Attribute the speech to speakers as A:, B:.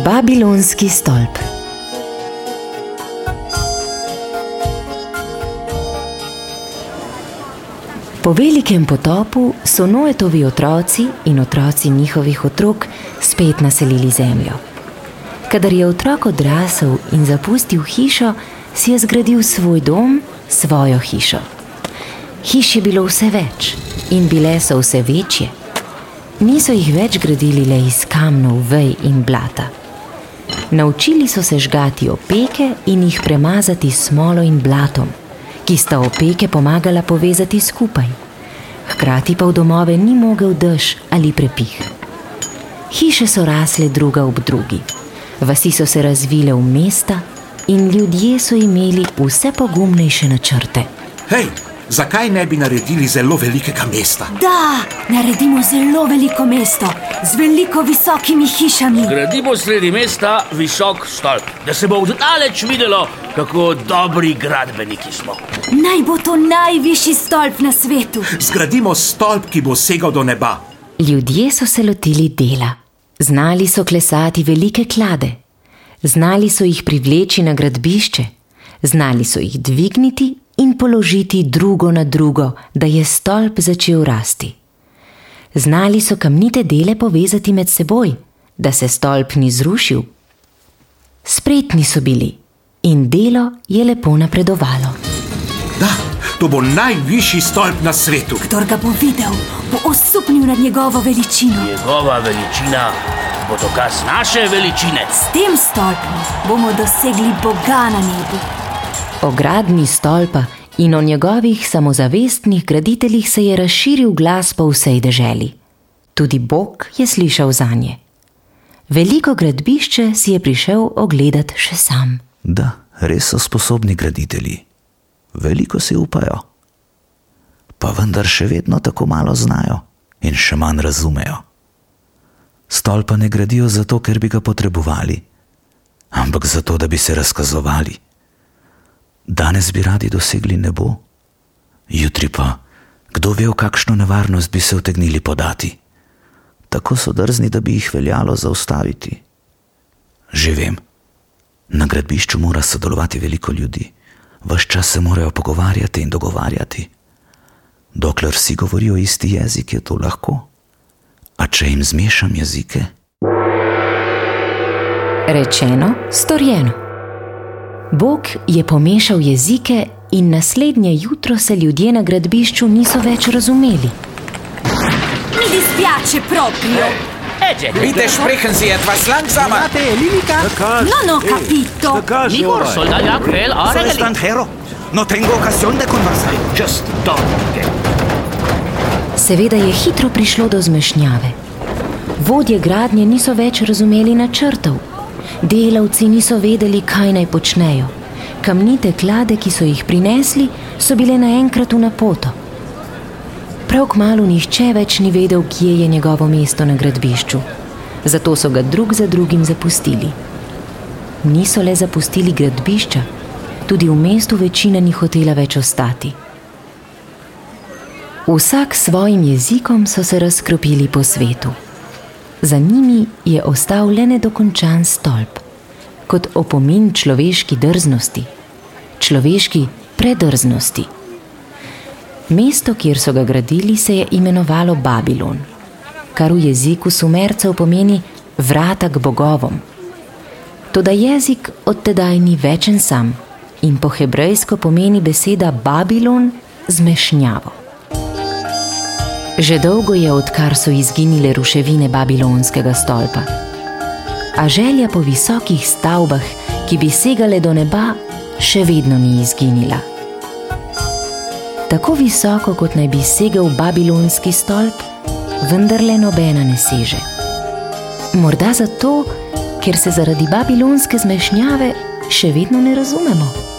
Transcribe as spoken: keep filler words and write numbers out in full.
A: Babilonski stolp. Po velikem potopu so Noetovi otroci in otroci njihovih otrok spet naselili zemljo. Kadar je otrok odrasel in zapustil hišo, si je zgradil svoj dom, svojo hišo. Hiš je bilo vse več in bile so vse večje. Niso jih več gradili le iz kamnov, vej in blata. Naučili so se žgati opeke in jih premazati s smolo in blatom, ki sta opeke pomagala povezati skupaj. Hkrati pa v domove ni mogel dež ali prepih. Hiše so rasle druga ob drugi, vasi so se razvile v mesta in ljudje so imeli vse pogumnejše načrte.
B: Hej, zakaj ne bi naredili zelo velikega mesta?
C: Da, naredimo zelo veliko mesto z veliko visokimi hišami.
D: Gradimo sredi mesta visok stolp, da se bo vdaleč videlo, kako dobri gradbeniki smo.
C: Naj bo to najvišji stolp na svetu.
B: Zgradimo stolp, ki bo segal do neba.
A: Ljudje so se lotili dela. Znali so klesati velike klade. Znali so jih privleči na gradbišče. Znali so jih dvigniti in položiti drugo na drugo, da je stolp začel rasti. Znali so kamnite dele povezati med seboj, da se stolp ni zrušil. Spretni so bili in delo je lepo napredovalo.
B: Da, to bo najvišji stolp na svetu.
C: Kdor ga bo videl, bo osupnil nad njegovo veličino.
D: Njegova veličina bo dokaz naše veličine.
C: S tem stolpom bomo dosegli Boga na nebu.
A: O gradnji stolpa in o njegovih samozavestnih graditeljih se je razširil glas po vsej deželi. Tudi Bog je slišal zanje. Veliko gradbišče si je prišel ogledat še sam.
E: Da, res so sposobni graditelji. Veliko si upajo. Pa vendar še vedno tako malo znajo in še manj razumejo. Stolpa ne gradijo zato, ker bi ga potrebovali, ampak zato, da bi se razkazovali. Danes bi radi dosegli nebo, jutri pa, kdo ve, v kakšno nevarnost bi se utegnili podati. Tako so drzni, da bi jih veljalo zaustaviti. Že vem, na gradbišču mora sodelovati veliko ljudi, ves čas se morajo pogovarjati in dogovarjati. Dokler vsi govorijo isti jezik, je to lahko. A če jim zmešam jezike?
A: Rečeno, storjeno. Bog je pomešal jezike in naslednje jutro se ljudje na gradbišču niso več razumeli.
C: Mi dispiace proprio.
F: Bitte sprechen Sie etwas langsamer.
C: Non ho capito.
D: Igor, soldado April, ahora
F: Soy extranjero. No tengo ocasión de conversar.
D: Just don't.
A: Seveda je hitro prišlo do zmešnjave. Vodje gradnje niso več razumeli načrtov. Delavci niso vedeli, kaj naj počnejo. Kamnite klade, ki so jih prinesli, so bile naenkrat v napoto. Prav kmalu nihče več ni vedel, kje je njegovo mesto na gradbišču. Zato so ga drug za drugim zapustili. Niso le zapustili gradbišča, tudi v mestu večina ni hotela več ostati. Vsak s svojim jezikom so se razkropili po svetu. Za njimi je ostal le nedokončan stolp, kot opomin človeški drznosti, človeški predrznosti. Mesto, kjer so ga gradili, se je imenovalo Babilon, kar v jeziku Sumercev pomeni vrata k bogovom. Toda jezik od tedaj ni večen sam in po hebrejsko pomeni beseda Babilon zmešnjavo. Že dolgo je, odkar so izginile ruševine babilonskega stolpa. A želja po visokih stavbah, ki bi segale do neba, še vedno ni izginila. Tako visoko, kot naj bi segel babilonski stolp, vendarle nobena ne seže. Morda zato, ker se zaradi babilonske zmešnjave še vedno ne razumemo.